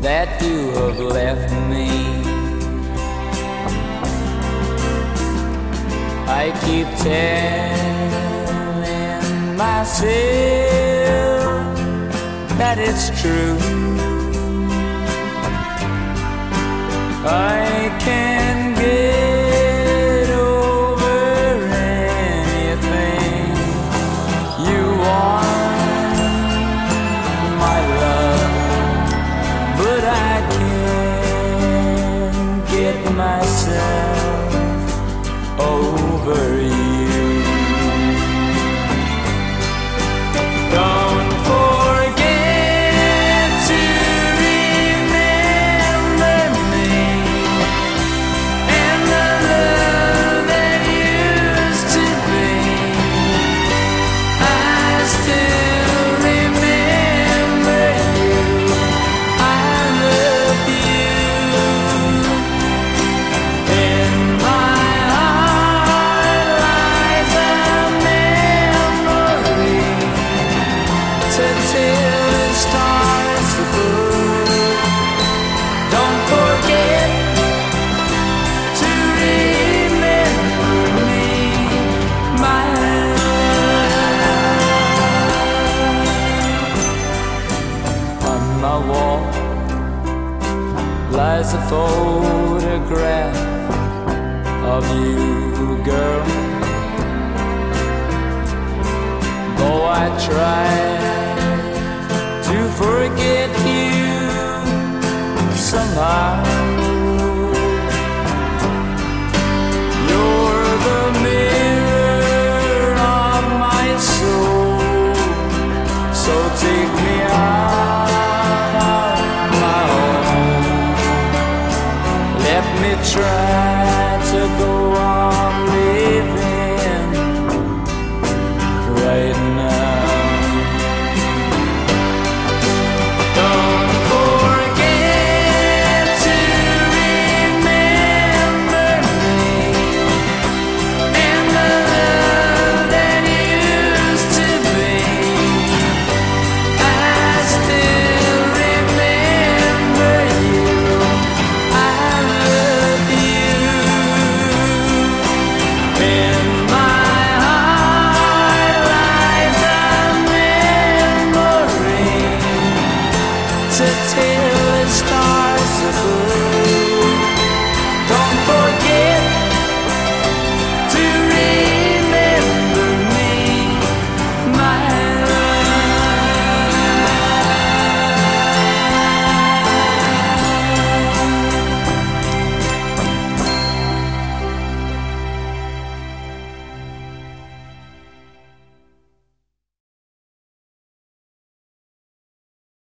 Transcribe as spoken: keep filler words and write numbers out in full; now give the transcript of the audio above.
that you have left me. I keep telling myself that it's true. I can get over anything you want, my love, but I can't get myself over you. Don't forget to remember me and the love that used to be. I still remember you. I love you. In my heart lies a memory to tell the stars above. Don't forget to remember me, my love. On my wall lies a photograph of you, girl. Though I try to forget you somehow, you're the mirror of my soul. So take me out of my home. Let me try to go on living right now. Don't forget to remember me and the love that used to be. I still remember you. I love you. In my heart lies a memory to tell